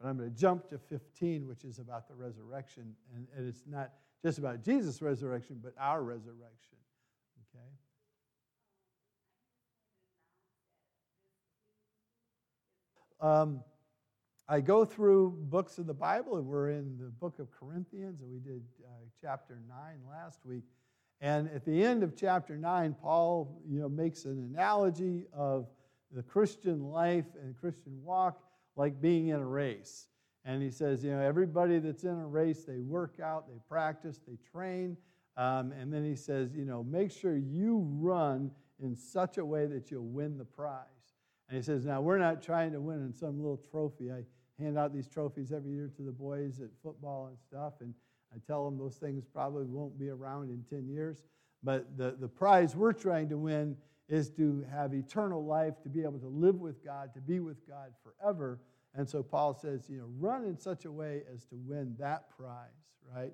But I'm going to jump to 15, which is about the resurrection. And it's not just about Jesus' resurrection, but our resurrection. Okay? I go through books of the Bible, and we're in the book of Corinthians, and we did chapter 9 last week. And at the end of chapter 9, Paul, makes an analogy of the Christian life and Christian walk like being in a race. And he says, everybody that's in a race, they work out, they practice, they train. And then he says, make sure you run in such a way that you'll win the prize. And he says, now, we're not trying to win in some little trophy. I hand out these trophies every year to the boys at football and stuff, and I tell them those things probably won't be around in 10 years. But the prize we're trying to win is to have eternal life, to be able to live with God, to be with God forever. And so Paul says, run in such a way as to win that prize, right?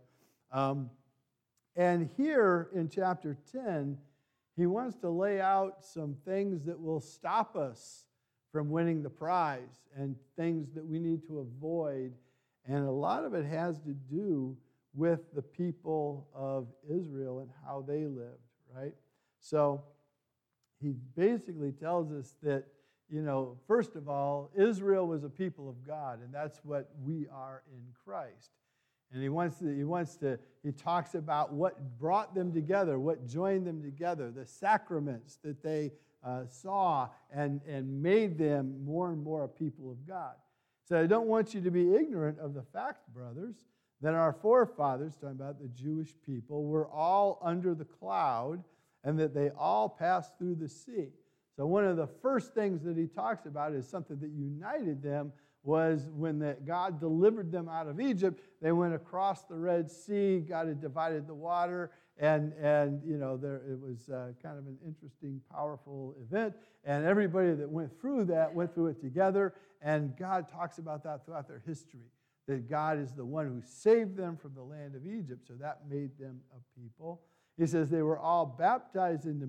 And here in chapter 10, he wants to lay out some things that will stop us from winning the prize and things that we need to avoid. And a lot of it has to do with the people of Israel and how they lived, right? So he basically tells us that, first of all, Israel was a people of God, and that's what we are in Christ. And he talks about what brought them together, what joined them together, the sacraments that they saw and made them more and more a people of God. So I don't want you to be ignorant of the fact, brothers, that our forefathers, talking about the Jewish people, were all under the cloud and that they all passed through the sea. So one of the first things that he talks about is something that united them was when God delivered them out of Egypt. They went across the Red Sea. God had divided the water, and it was kind of an interesting, powerful event. And everybody that went through it together. And God talks about that throughout their history, that God is the one who saved them from the land of Egypt. So that made them a people. He says they were all baptized into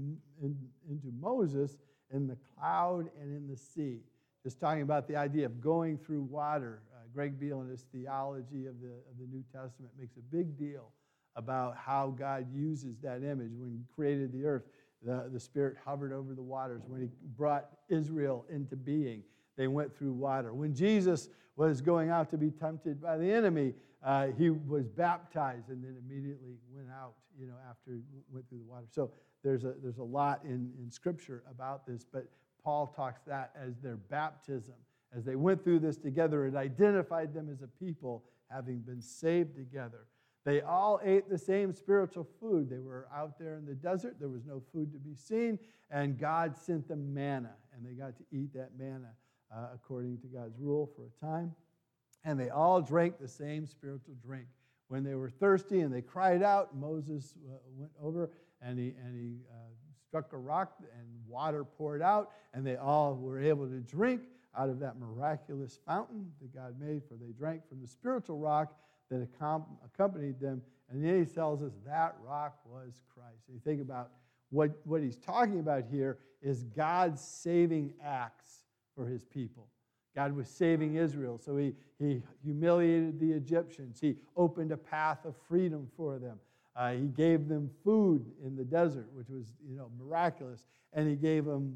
Moses in the cloud and in the sea. Just talking about the idea of going through water. Greg Beale, in his theology of the New Testament, makes a big deal about how God uses that image. When he created the earth, the Spirit hovered over the waters. When he brought Israel into being, they went through water. When Jesus was going out to be tempted by the enemy, he was baptized and then immediately went out, after he went through the water. So there's a lot in Scripture about this, but Paul talks that as their baptism. As they went through this together, it identified them as a people having been saved together. They all ate the same spiritual food. They were out there in the desert. There was no food to be seen, and God sent them manna, and they got to eat that manna according to God's rule for a time. And they all drank the same spiritual drink. When they were thirsty and they cried out, Moses went over and he struck a rock and water poured out, and they all were able to drink out of that miraculous fountain that God made, for they drank from the spiritual rock that accompanied them. And then he tells us that rock was Christ. And you think about what he's talking about here is God's saving acts for his people. God was saving Israel, so he humiliated the Egyptians. He opened a path of freedom for them. He gave them food in the desert, which was, miraculous. And he gave them,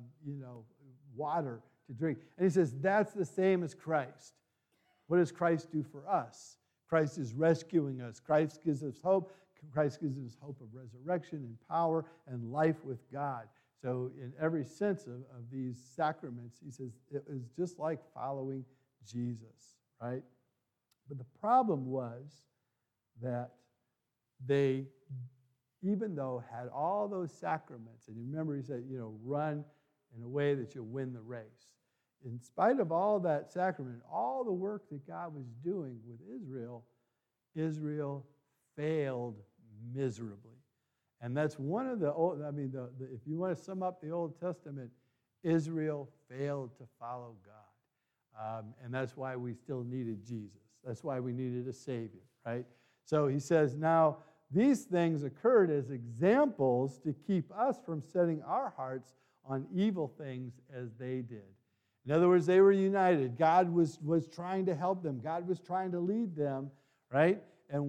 water to drink. And he says, that's the same as Christ. What does Christ do for us? Christ is rescuing us. Christ gives us hope. Christ gives us hope of resurrection and power and life with God. So in every sense of these sacraments, he says, it was just like following Jesus, right? But the problem was that they, even though had all those sacraments, and you remember he said, run in a way that you'll win the race. In spite of all that sacrament, all the work that God was doing with Israel, Israel failed miserably. And that's one of if you want to sum up the Old Testament, Israel failed to follow God. And that's why we still needed Jesus. That's why we needed a Savior, right? So he says, now, these things occurred as examples to keep us from setting our hearts on evil things as they did. In other words, they were united. God was trying to help them. God was trying to lead them, right?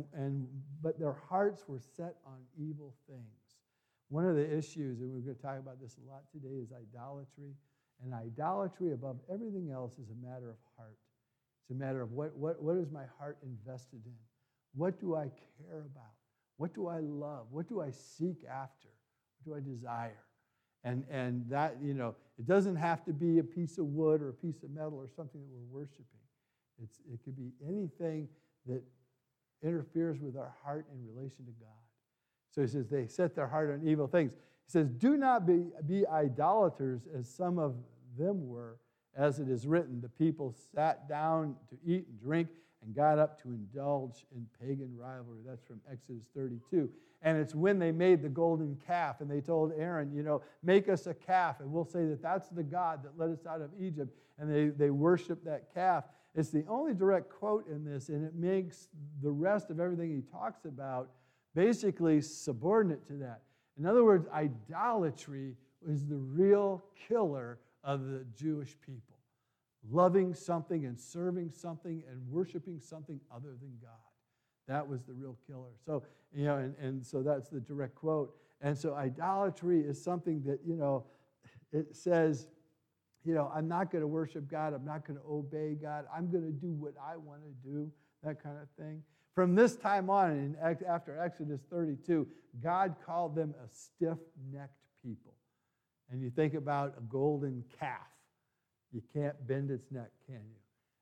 But their hearts were set on evil things. One of the issues, and we're going to talk about this a lot today, is idolatry. And idolatry, above everything else, is a matter of heart. It's a matter of what is my heart invested in? What do I care about? What do I love? What do I seek after? What do I desire? And that, it doesn't have to be a piece of wood or a piece of metal or something that we're worshiping. It could be anything that interferes with our heart in relation to God. So he says they set their heart on evil things. He says, do not be idolaters as some of them were, as it is written, the people sat down to eat and drink and got up to indulge in pagan rivalry. That's from Exodus 32. And it's when they made the golden calf and they told Aaron, make us a calf and we'll say that that's the God that led us out of Egypt. And they worship that calf. It's the only direct quote in this, and it makes the rest of everything he talks about basically subordinate to that. In other words, idolatry is the real killer of the Jewish people. Loving something and serving something and worshiping something other than God. That was the real killer. So, and so that's the direct quote. And so idolatry is something that, it says, I'm not going to worship God. I'm not going to obey God. I'm going to do what I want to do, that kind of thing. From this time on, after Exodus 32, God called them a stiff-necked people. And you think about a golden calf. You can't bend its neck, can you?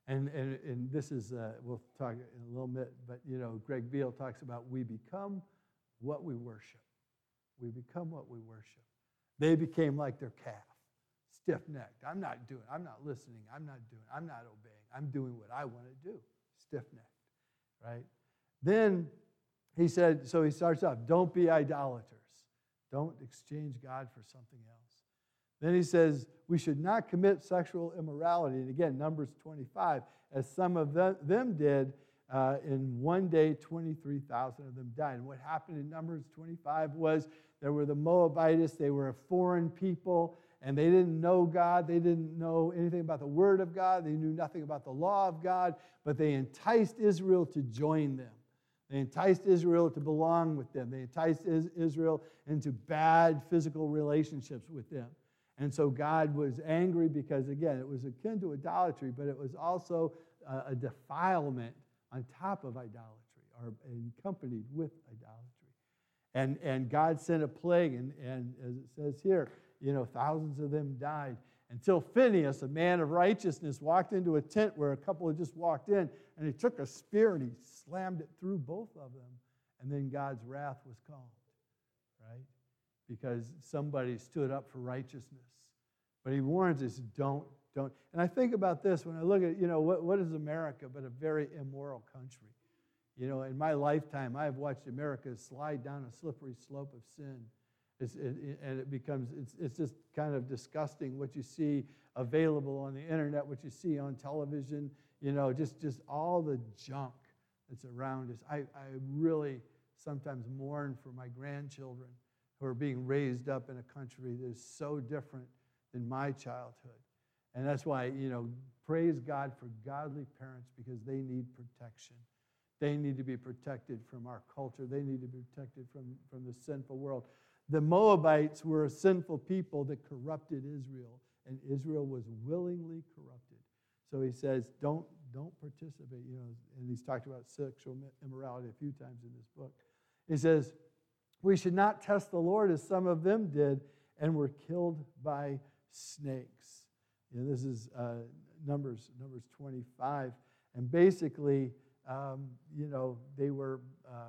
And this is, we'll talk in a little bit, but, Greg Beale talks about we become what we worship. We become what we worship. They became like their calf, stiff-necked. I'm not listening. I'm not obeying. I'm doing what I want to do, stiff-necked, right? Then he said, so he starts off, don't be idolaters. Don't exchange God for something else. Then he says, we should not commit sexual immorality. And again, Numbers 25, as some of them did, in one day, 23,000 of them died. And what happened in Numbers 25 was there were the Moabites. They were a foreign people, and they didn't know God. They didn't know anything about the Word of God. They knew nothing about the law of God, but they enticed Israel to join them. They enticed Israel to belong with them. They enticed Israel into bad physical relationships with them. And so God was angry because, again, it was akin to idolatry, but it was also a defilement on top of idolatry, or accompanied with idolatry. And God sent a plague, and as it says here, thousands of them died. Until Phinehas, a man of righteousness, walked into a tent where a couple had just walked in, and he took a spear and he slammed it through both of them, and then God's wrath was calmed, right? Because somebody stood up for righteousness. But he warns us, don't. And I think about this when I look at, what is America but a very immoral country? In my lifetime, I've watched America slide down a slippery slope of sin. It's just kind of disgusting what you see available on the internet, what you see on television, just all the junk that's around us. I really sometimes mourn for my grandchildren who are being raised up in a country that is so different than my childhood. And that's why, praise God for godly parents, because they need protection. They need to be protected from our culture. They need to be protected from the sinful world. The Moabites were a sinful people that corrupted Israel, and Israel was willingly corrupted. So he says, don't participate, and he's talked about sexual immorality a few times in this book. He says, we should not test the Lord as some of them did and were killed by snakes. This is Numbers 25. And basically, they were,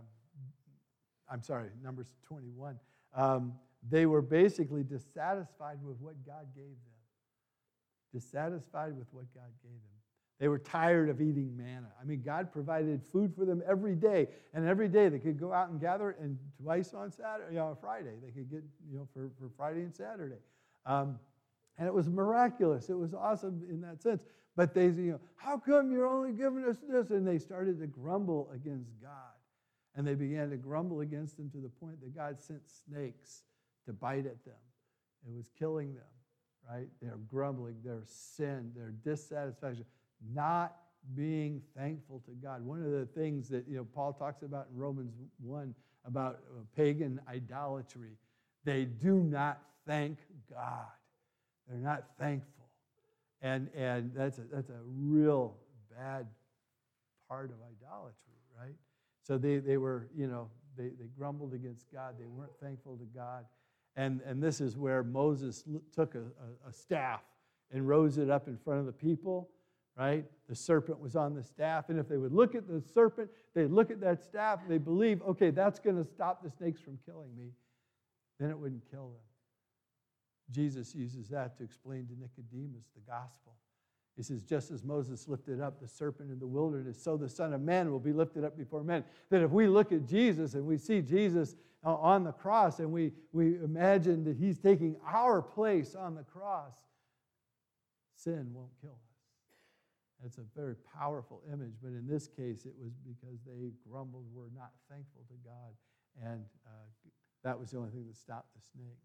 Numbers 21. They were basically dissatisfied with what God gave them. Dissatisfied with what God gave them. They were tired of eating manna. God provided food for them every day. And every day they could go out and gather, and twice on Saturday, Friday. They could get, for Friday and Saturday. And it was miraculous. It was awesome in that sense. But they, how come you're only giving us this? And they started to grumble against God. And they began to grumble against him to the point that God sent snakes to bite at them. It was killing them, right? Their grumbling, their sin, their dissatisfaction, not being thankful to God. One of the things that Paul talks about in Romans 1 about pagan idolatry, they do not thank God. They're not thankful. And that's a real bad part of idolatry, right? So they were, they grumbled against God. They weren't thankful to God. And this is where Moses took a staff and rose it up in front of the people, right? The serpent was on the staff. And if they would look at the serpent, they'd look at that staff, and they believe, okay, that's going to stop the snakes from killing me. Then it wouldn't kill them. Jesus uses that to explain to Nicodemus the gospel. He says, just as Moses lifted up the serpent in the wilderness, so the Son of Man will be lifted up before men. That if we look at Jesus and we see Jesus on the cross and we imagine that he's taking our place on the cross, sin won't kill us. It's a very powerful image, but in this case it was because they grumbled, were not thankful to God, and that was the only thing that stopped the snakes.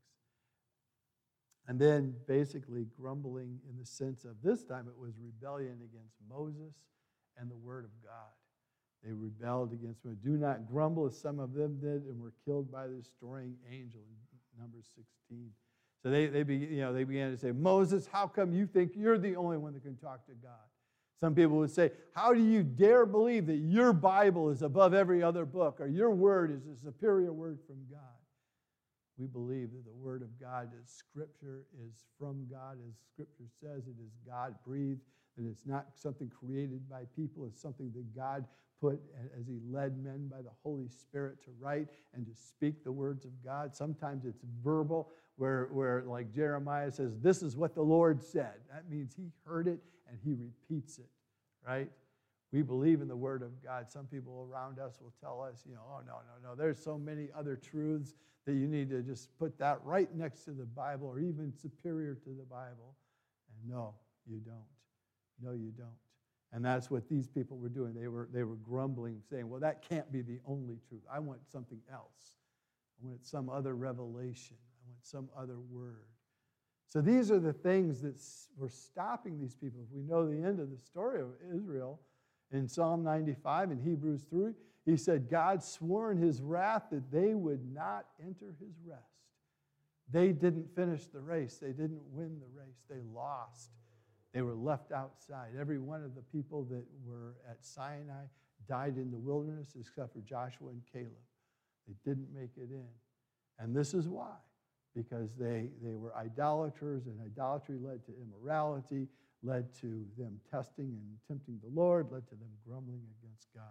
And then basically grumbling in the sense of this time it was rebellion against Moses and the Word of God. They rebelled against him. Do not grumble as some of them did and were killed by the destroying angel in Numbers 16. So they began to say, Moses, how come you think you're the only one that can talk to God? Some people would say, how do you dare believe that your Bible is above every other book or your word is a superior word from God? We believe that the Word of God, that Scripture is from God, as Scripture says, it is God-breathed, that it's not something created by people, it's something that God put as He led men by the Holy Spirit to write and to speak the words of God. Sometimes it's verbal, where like Jeremiah says, this is what the Lord said. That means He heard it and He repeats it, right? We believe in the Word of God. Some people around us will tell us, oh, no, there's so many other truths that you need to just put that right next to the Bible or even superior to the Bible. And no, you don't. No, you don't. And that's what these people were doing. They were grumbling, saying, well, that can't be the only truth. I want something else. I want some other revelation. I want some other word. So these are the things that were stopping these people. If we know the end of the story of Israel, in Psalm 95 and Hebrews 3, he said, God swore in his wrath that they would not enter his rest. They didn't finish the race. They didn't win the race. They lost. They were left outside. Every one of the people that were at Sinai died in the wilderness except for Joshua and Caleb. They didn't make it in. And this is why. Because they were idolaters, and idolatry led to immorality, led to them testing and tempting the Lord, led to them grumbling against God.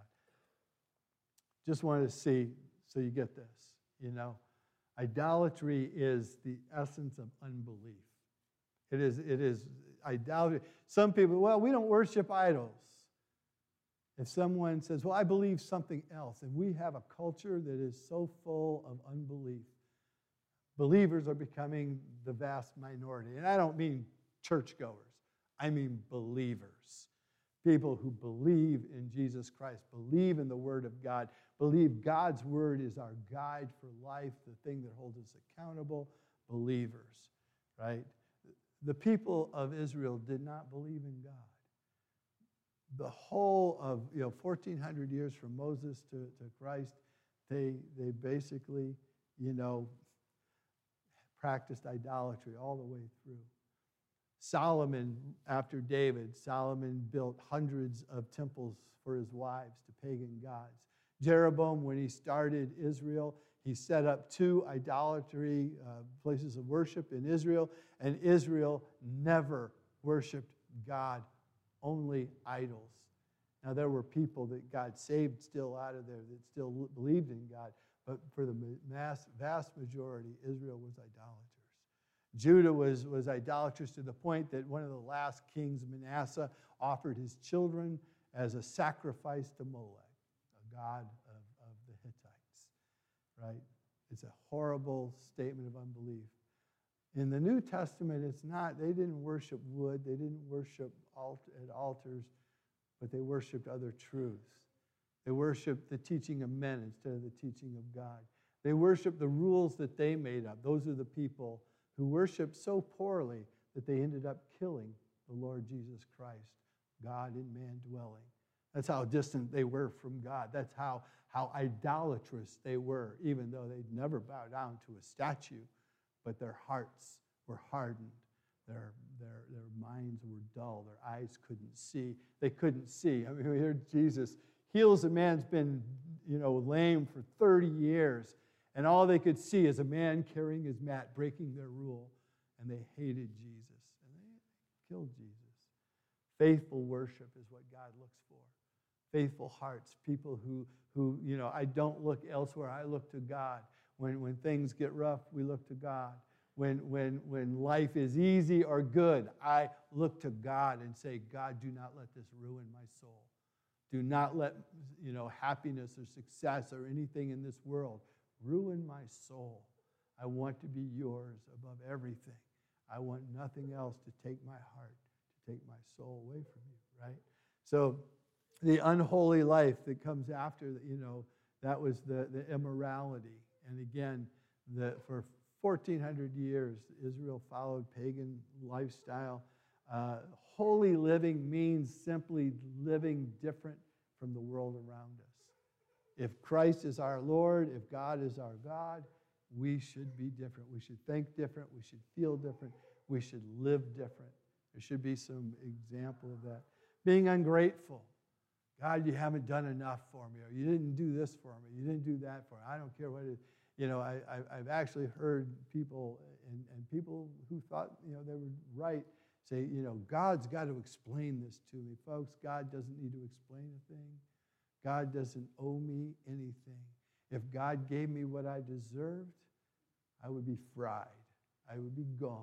Just wanted to see, so you get this, Idolatry is the essence of unbelief. It is idolatry. Some people, well, we don't worship idols. If someone says, well, I believe something else, and we have a culture that is so full of unbelief, believers are becoming the vast minority. And I don't mean churchgoers. I mean believers. People who believe in Jesus Christ, believe in the Word of God, believe God's Word is our guide for life, the thing that holds us accountable, believers, right? The people of Israel did not believe in God. The whole of 1,400 years from Moses to Christ, they basically, practiced idolatry all the way through. Solomon, after David, Solomon built hundreds of temples for his wives to pagan gods. Jeroboam, when he started Israel, he set up 2 idolatry places of worship in Israel, and Israel never worshiped God, only idols. Now, there were people that God saved still out of there that still believed in God, but for the vast majority, Israel was idolaters. Judah was idolatrous to the point that one of the last kings, Manasseh, offered his children as a sacrifice to Molech, a god of the Hittites, right? It's a horrible statement of unbelief. In the New Testament, it's not, they didn't worship wood, they didn't worship at altars, but they worshiped other truths. They worshiped the teaching of men instead of the teaching of God. They worshiped the rules that they made up. Those are the people who worshiped so poorly that they ended up killing the Lord Jesus Christ, God in man dwelling. That's how distant they were from God. That's how idolatrous they were, even though they'd never bow down to a statue. But their hearts were hardened. Their minds were dull. Their eyes couldn't see. They couldn't see. I mean, we heard Jesus heals a man's been, lame for 30 years. And all they could see is a man carrying his mat, breaking their rule. And they hated Jesus. And they killed Jesus. Faithful worship is what God looks for. Faithful hearts, people who I don't look elsewhere, I look to God. When things get rough, we look to God. When life is easy or good, I look to God and say, God, do not let this ruin my soul. Do not let happiness or success or anything in this world ruin my soul. I want to be yours above everything. I want nothing else to take my heart, to take my soul away from you, right? So the unholy life that comes after, that was the immorality. And again, for 1,400 years, Israel followed pagan lifestyle. Holy living means simply living different from the world around us. If Christ is our Lord, if God is our God, we should be different. We should think different. We should feel different. We should live different. There should be some example of that. Being ungrateful. God, you haven't done enough for me, or you didn't do this for me, you didn't do that for me. I don't care what it is. I've actually heard people, and people who thought, they were right, say, God's got to explain this to me. Folks, God doesn't need to explain a thing. God doesn't owe me anything. If God gave me what I deserved, I would be fried. I would be gone.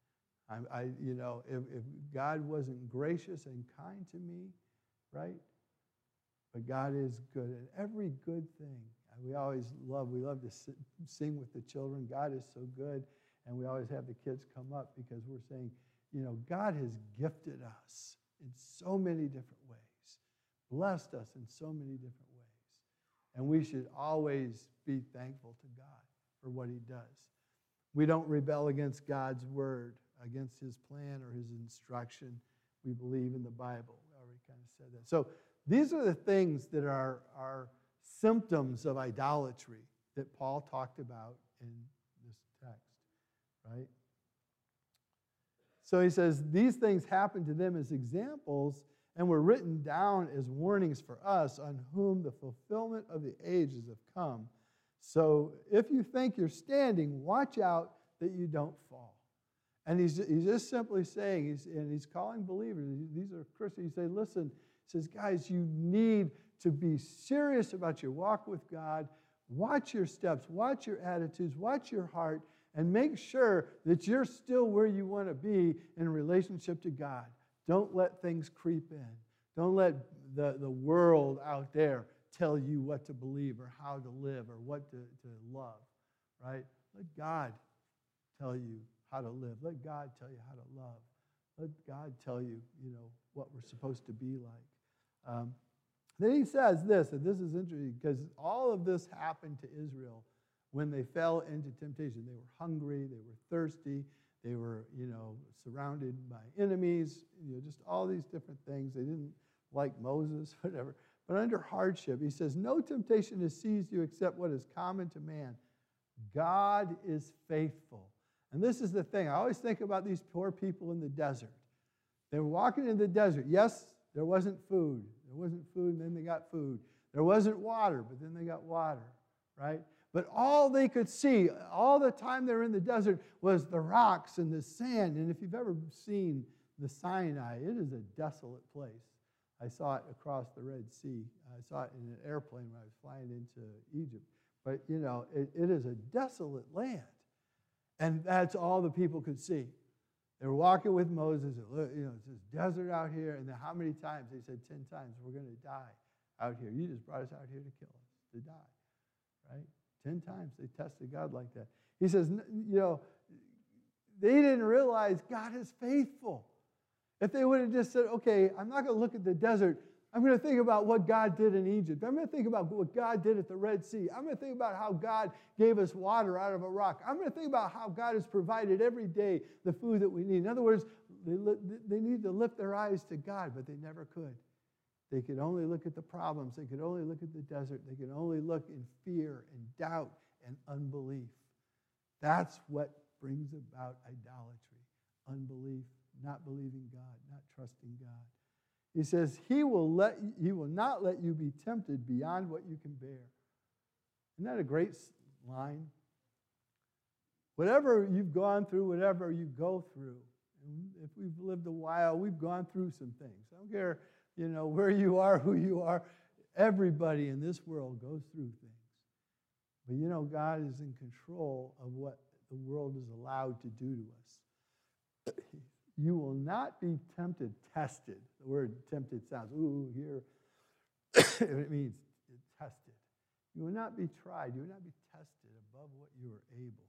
If God wasn't gracious and kind to me, right? But God is good. And every good thing, we love to sing with the children. God is so good. And we always have the kids come up because we're saying, God has gifted us in so many different ways, blessed us in so many different ways. And we should always be thankful to God for what he does. We don't rebel against God's word, against his plan or his instruction. We believe in the Bible. We already kind of said that. So these are the things that are symptoms of idolatry that Paul talked about in this text, right? So he says, these things happened to them as examples and were written down as warnings for us, on whom the fulfillment of the ages have come. So if you think you're standing, watch out that you don't fall. And he's just simply saying, he's calling believers, these are Christians, he says, listen, he says, guys, you need to be serious about your walk with God. Watch your steps, watch your attitudes, watch your heart, and make sure that you're still where you want to be in relationship to God. Don't let things creep in. Don't let the world out there tell you what to believe or how to live or what to love, right? Let God tell you how to live. Let God tell you how to love. Let God tell you, what we're supposed to be like. Then he says this, and this is interesting, because all of this happened to Israel when they fell into temptation. They were hungry, they were thirsty, they were, surrounded by enemies, just all these different things. They didn't like Moses, whatever. But under hardship, he says, no temptation has seized you except what is common to man. God is faithful. And this is the thing. I always think about these poor people in the desert. They were walking in the desert. Yes, there wasn't food. There wasn't food, and then they got food. There wasn't water, but then they got water, right? But all they could see, all the time they were in the desert, was the rocks and the sand. And if you've ever seen the Sinai, it is a desolate place. I saw it across the Red Sea. I saw it in an airplane when I was flying into Egypt. But, it is a desolate land. And that's all the people could see. They were walking with Moses. It's this desert out here. And then how many times? They said 10 times, we're going to die out here. You just brought us out here to kill us, to die, right? 10 times they tested God like that. He says, they didn't realize God is faithful. If they would have just said, okay, I'm not going to look at the desert, I'm going to think about what God did in Egypt. I'm going to think about what God did at the Red Sea. I'm going to think about how God gave us water out of a rock. I'm going to think about how God has provided every day the food that we need. In other words, they need to lift their eyes to God, but they never could. They could only look at the problems. They could only look at the desert. They could only look in fear and doubt and unbelief. That's what brings about idolatry, unbelief, not believing God, not trusting God. He says, he will not let you be tempted beyond what you can bear. Isn't that a great line? Whatever you've gone through, whatever you go through, and if we've lived a while, we've gone through some things. I don't care, where you are, who you are. Everybody in this world goes through things. But God is in control of what the world is allowed to do to us. You will not be tested. The word tempted sounds, here. It means tested. You will not be tried. You will not be tested above what you are able.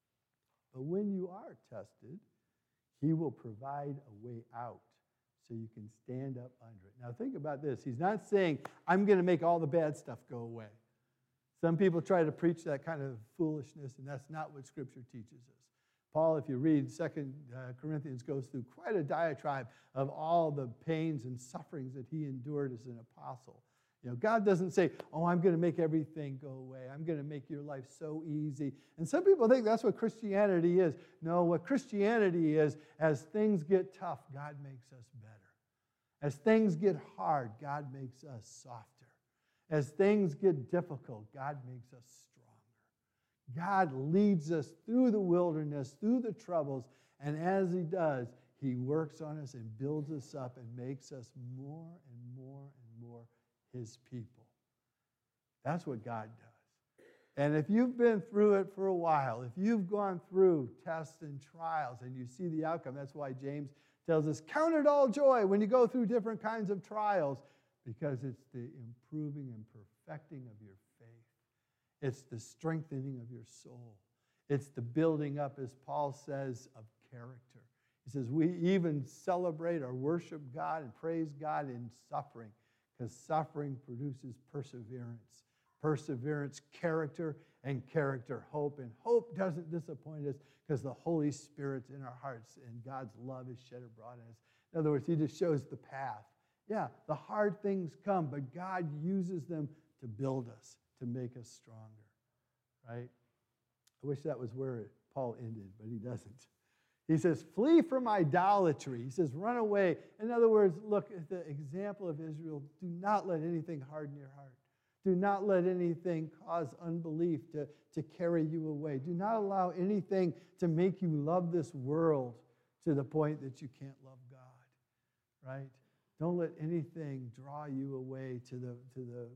But when you are tested, he will provide a way out so you can stand up under it. Now think about this. He's not saying, I'm going to make all the bad stuff go away. Some people try to preach that kind of foolishness, and that's not what Scripture teaches us. Paul, if you read 2 Corinthians, goes through quite a diatribe of all the pains and sufferings that he endured as an apostle. God doesn't say, I'm going to make everything go away. I'm going to make your life so easy. And some people think that's what Christianity is. No, what Christianity is, as things get tough, God makes us better. As things get hard, God makes us softer. As things get difficult, God makes us stronger. God leads us through the wilderness, through the troubles, and as he does, he works on us and builds us up and makes us more and more and more his people. That's what God does. And if you've been through it for a while, if you've gone through tests and trials and you see the outcome, that's why James tells us, count it all joy when you go through different kinds of trials, because it's the improving and perfecting of your faith. It's the strengthening of your soul. It's the building up, as Paul says, of character. He says, we even celebrate or worship God and praise God in suffering, because suffering produces perseverance. Perseverance, character, and character, hope. And hope doesn't disappoint us because the Holy Spirit's in our hearts and God's love is shed abroad in us. In other words, he just shows the path. Yeah, the hard things come, but God uses them to build us, to make us stronger, right? I wish that was where Paul ended, but he doesn't. He says, flee from idolatry. He says, run away. In other words, look at the example of Israel. Do not let anything harden your heart. Do not let anything cause unbelief to carry you away. Do not allow anything to make you love this world to the point that you can't love God, right? Don't let anything draw you away to the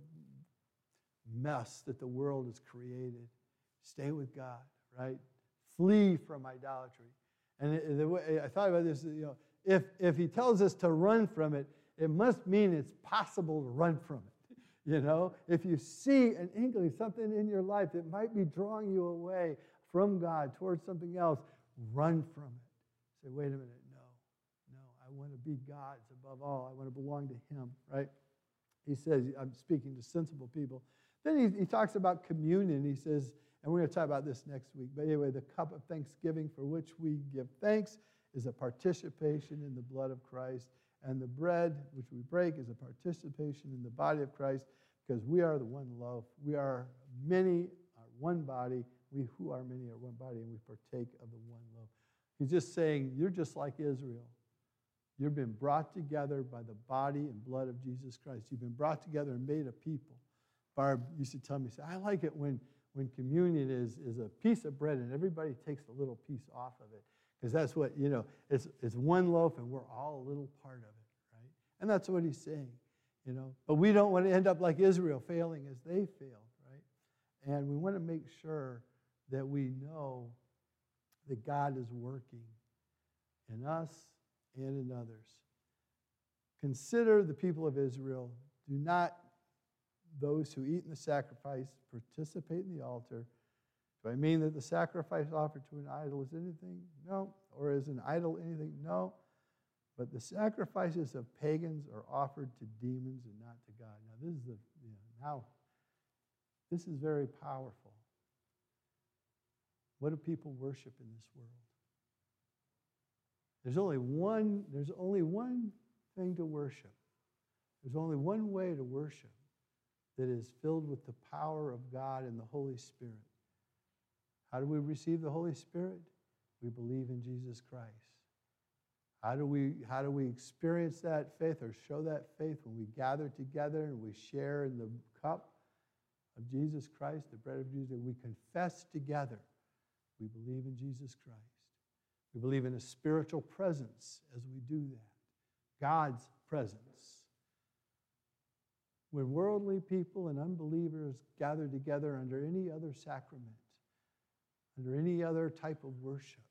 mess that the world has created. Stay with God, right? Flee from idolatry. And the way I thought about this, if he tells us to run from it, it must mean it's possible to run from it. If you see an inkling, something in your life that might be drawing you away from God towards something else, run from it. Say, wait a minute, no, I want to be God's above all. I want to belong to him, right? He says, I'm speaking to sensible people. Then he talks about communion. He says, and we're going to talk about this next week, but anyway, the cup of thanksgiving for which we give thanks is a participation in the blood of Christ, and the bread which we break is a participation in the body of Christ, because we are the one loaf. We are many, are one body. We who are many are one body, and we partake of the one loaf. He's just saying, you're just like Israel. You've been brought together by the body and blood of Jesus Christ. You've been brought together and made a people. Barb used to tell me, I like it when communion is a piece of bread and everybody takes a little piece off of it. Because that's what, it's one loaf and we're all a little part of it, right? And that's what he's saying, But we don't want to end up like Israel, failing as they failed, right? And we want to make sure that we know that God is working in us and in others. Consider the people of Israel. Do not those who eat in the sacrifice participate in the altar. Do I mean that the sacrifice offered to an idol is anything? No. Or is an idol anything? No. But the sacrifices of pagans are offered to demons and not to God. Now this is very powerful. What do people worship in this world? There's only one thing to worship. There's only one way to worship that is filled with the power of God and the Holy Spirit. How do we receive the Holy Spirit? We believe in Jesus Christ. How do we experience that faith or show that faith? When we gather together and we share in the cup of Jesus Christ, the bread of Jesus, we confess together. We believe in Jesus Christ. We believe in a spiritual presence as we do that. God's presence. When worldly people and unbelievers gather together under any other sacrament, under any other type of worship,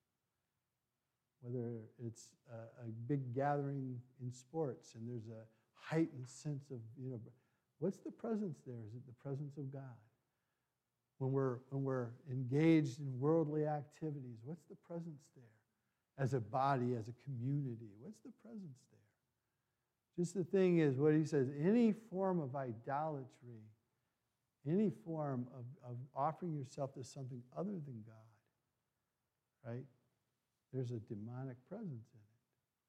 whether it's a big gathering in sports and there's a heightened sense of, what's the presence there? Is it the presence of God? When we're engaged in worldly activities, what's the presence there? As a body, as a community, what's the presence there? Just the thing is, what he says, any form of idolatry, any form of offering yourself to something other than God, right? There's a demonic presence in it.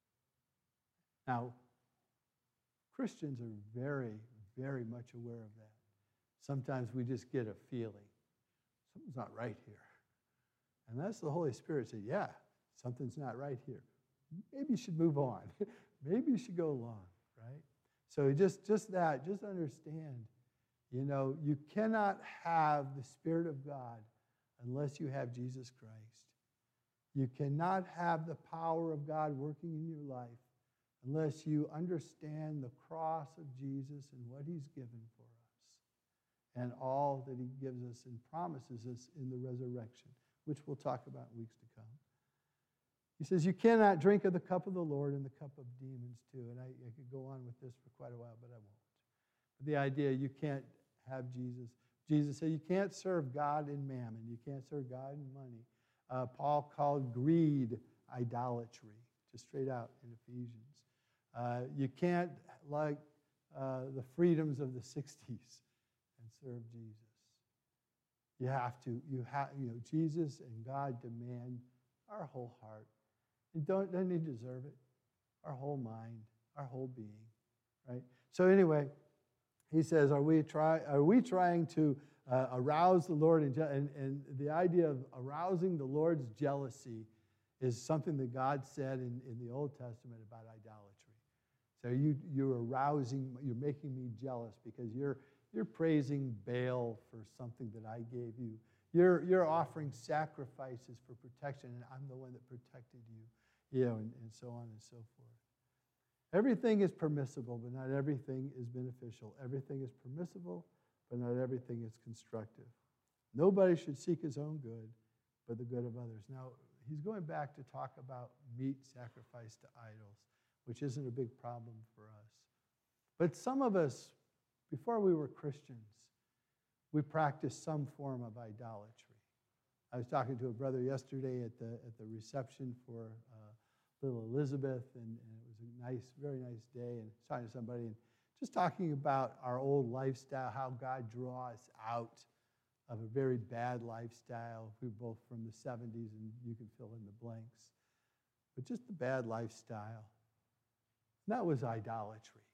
Now, Christians are very, very much aware of that. Sometimes we just get a feeling. Something's not right here. And that's the Holy Spirit saying, yeah, something's not right here. Maybe you should move on. Maybe you should go along, right? So just understand, you cannot have the Spirit of God unless you have Jesus Christ. You cannot have the power of God working in your life unless you understand the cross of Jesus and what he's given for us and all that he gives us and promises us in the resurrection, which we'll talk about in weeks to come. He says, you cannot drink of the cup of the Lord and the cup of demons too. And I could go on with this for quite a while, but I won't. But the idea, you can't have Jesus. Jesus said you can't serve God in mammon. You can't serve God in money. Paul called greed idolatry, just straight out in Ephesians. You can't, like the freedoms of the 60s, and serve Jesus. You have to, Jesus and God demand our whole heart. And doesn't he deserve it? Our whole mind, our whole being, right? So anyway, he says, are we trying to arouse the Lord? And the idea of arousing the Lord's jealousy is something that God said in the Old Testament about idolatry. So you're making me jealous because you're praising Baal for something that I gave you. You're offering sacrifices for protection, and I'm the one that protected you, and so on and so forth. Everything is permissible, but not everything is beneficial. Everything is permissible, but not everything is constructive. Nobody should seek his own good, but the good of others. Now, he's going back to talk about meat sacrificed to idols, which isn't a big problem for us. But some of us, before we were Christians, we practiced some form of idolatry. I was talking to a brother yesterday at the reception for little Elizabeth, and it was a nice, very nice day, and talking to somebody, and just talking about our old lifestyle, how God drew us out of a very bad lifestyle. We were both from the 70s, and you can fill in the blanks. But just the bad lifestyle. And that was idolatry.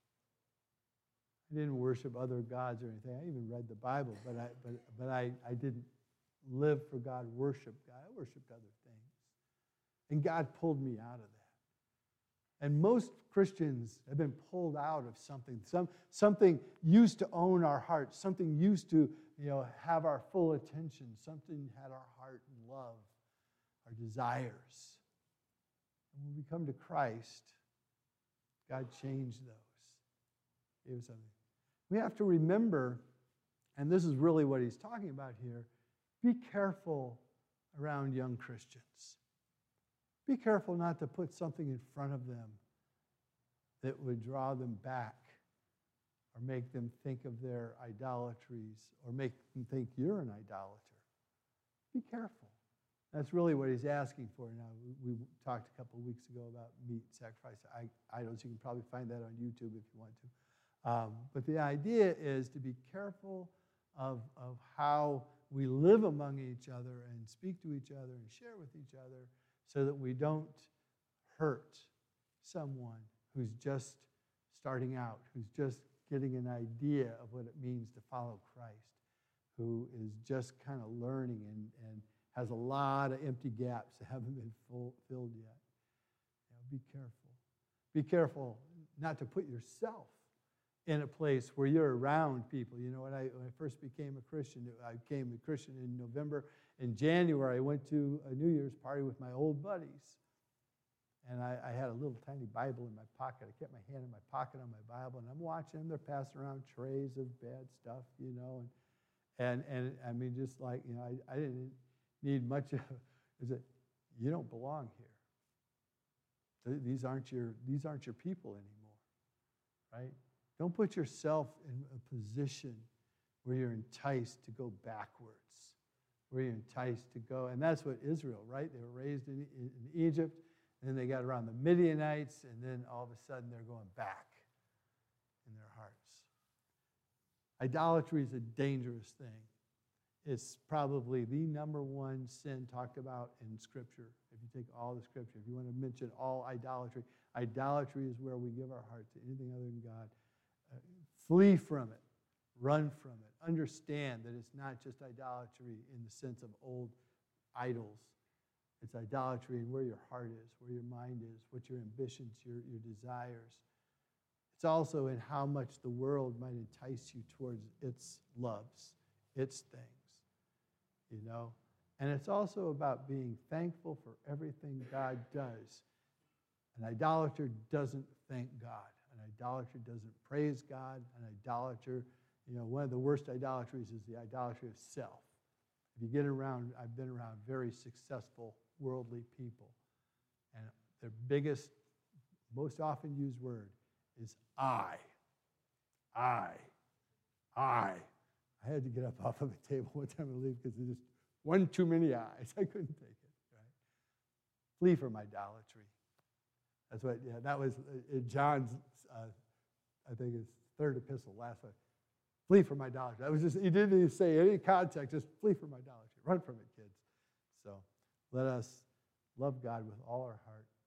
I didn't worship other gods or anything. I even read the Bible, but I didn't live for God, worship God. I worshiped other things. And God pulled me out of that. And most Christians have been pulled out of something used to own our hearts, something used to have our full attention, something had our heart and love, our desires. And when we come to Christ, God changed those. It was something. We have to remember, and this is really what he's talking about here, be careful around young Christians. Be careful not to put something in front of them that would draw them back or make them think of their idolatries or make them think you're an idolater. Be careful. That's really what he's asking for now. We talked a couple of weeks ago about meat sacrifice idols. You can probably find that on YouTube if you want to. But the idea is to be careful of how we live among each other and speak to each other and share with each other so that we don't hurt someone who's just starting out, who's just getting an idea of what it means to follow Christ, who is just kind of learning and has a lot of empty gaps that haven't been filled yet. Be careful. Be careful not to put yourself in a place where you're around people. You know, when I first became a Christian, I became a Christian in November. In January, I went to a New Year's party with my old buddies. And I had a little tiny Bible in my pocket. I kept my hand in my pocket on my Bible, and I'm watching them. They're passing around trays of bad stuff, you know. And I mean, just like, you know, I didn't need much of it. You don't belong here. These aren't your people anymore, right? Don't put yourself in a position where you're enticed to go backwards, where you're enticed to go. And that's what Israel, right? They were raised in Egypt, and then they got around the Midianites, and then all of a sudden they're going back in their hearts. Idolatry is a dangerous thing. It's probably the number one sin talked about in Scripture. If you take all the Scripture, if you want to mention all idolatry, idolatry is where we give our heart to anything other than God. Flee from it. Run from it. Understand that it's not just idolatry in the sense of old idols. It's idolatry in where your heart is, where your mind is, what your ambitions, your desires. It's also in how much the world might entice you towards its loves, its things, you know. And it's also about being thankful for everything God does. An idolater doesn't thank God. An idolater doesn't praise God. An idolater, you know, one of the worst idolatries is the idolatry of self. If you get around, I've been around very successful worldly people, and their biggest, most often used word is I. I had to get up off of the table one time and leave because there's just one too many I's. I couldn't take it, right? Flee from idolatry. That's what, yeah, that was John's, I think his third epistle, last one. Flee from idolatry. That was just, he didn't even say any context, just flee from idolatry. Run from it, kids. So let us love God with all our heart,